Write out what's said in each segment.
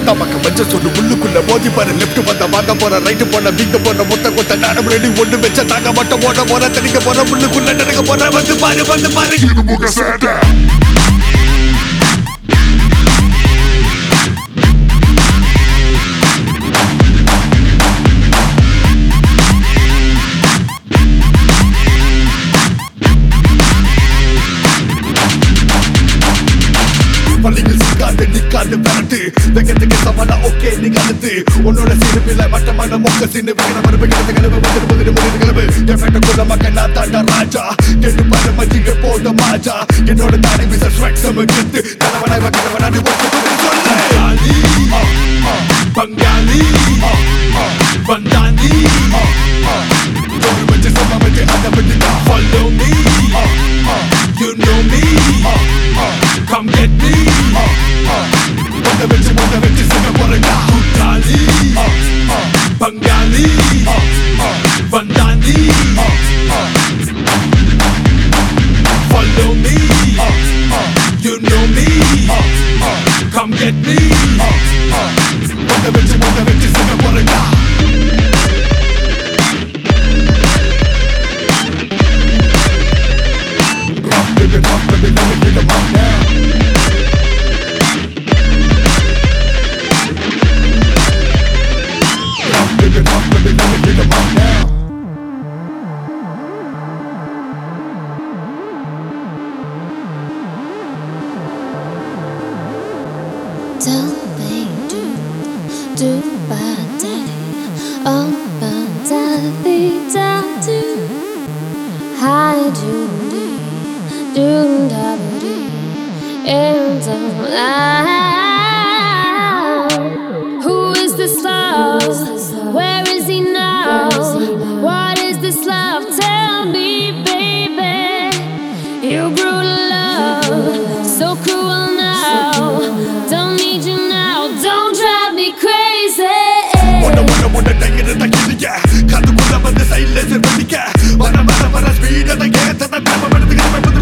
நமக்கு வச்ச சொல்லு உள்ளுக்குள்ள மோதி பாரு லெப்ட் வந்த வாங்க போற ரைட் போன வீங்க போன மொத்த கொத்த நானும் ரெடி ஒண்ணு வச்ச தாங்க மட்டும் ஓட போற தனிக்க போற உள்ளுக்குள்ள நடக்க போற வந்து பாரு முக சேட்டை பள்ளிகள் சிக்காது நிக்காது பரட்டு வெங்கத்துக்கு சமாளா ஓகே நீ கலத்து உன்னோட சிறுபில மட்டமான மொக்க சின்ன விகின மறுபடியும் கிளம்பு முதல் கிளம்பு என் குல மக்க நான் தாண்டா ராஜா கெட்டு பாரு மஜிங்க போட மாஜா என்னோட தாடி விச ஸ்வெட் சம கெத்து தலைவனாய் வக்கவனாடி ஒட்டு சொல்லு பங்காளி வந்தானி ஒரு வச்சு சம வச்சு அந்த வச்சுக்கா follow me you know me come get me Wanda vechi sega poranga Kutali Bangali Vandani Follow me You know me Come get me Wanda vechi sega poranga Rock baby, let me get them up now Let me get them up now. Don't think do bad daddy. Oh, bad daddy, daddy. Hi, Judy, Judy, and who is this love? Where is he now? What is this love? Tell me, baby. You grew to love, so cruel now. Don't need you now, don't drive me crazy. Wanna take it at the kid, can't put up on the side, let's get it. Wanna speed at the gate, at the time of the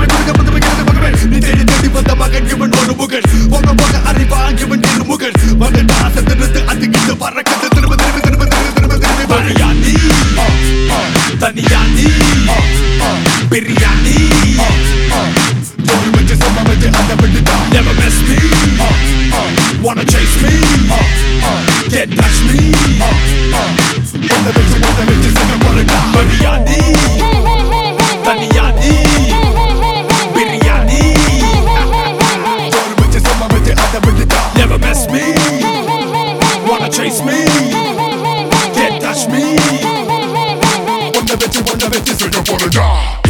given one bucket. Wanna walk a river, given to the bucket. But the dance at the get the paracat. Biryani, Taniyani, Biryani. Don't make it some of the other vendetta. Never mess me. Wanna chase me? Can't touch me. Wanna make it some of the Biryani, Taniyani, Biryani. Don't make it some of the other vendetta. Never mess me. Wanna chase me? Can't touch me. Wanda vechi sega poranga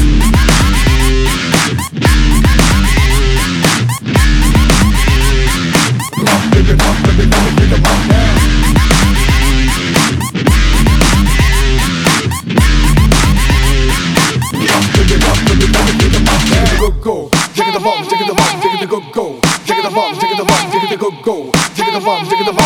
Rock baby, let me get them up now Rock baby, let me get them up now Go, jigga the bomb, jigga the bomb, jigga the go Jigga the bomb, jigga the bomb, jigga the go Jigga the bomb, jigga the bomb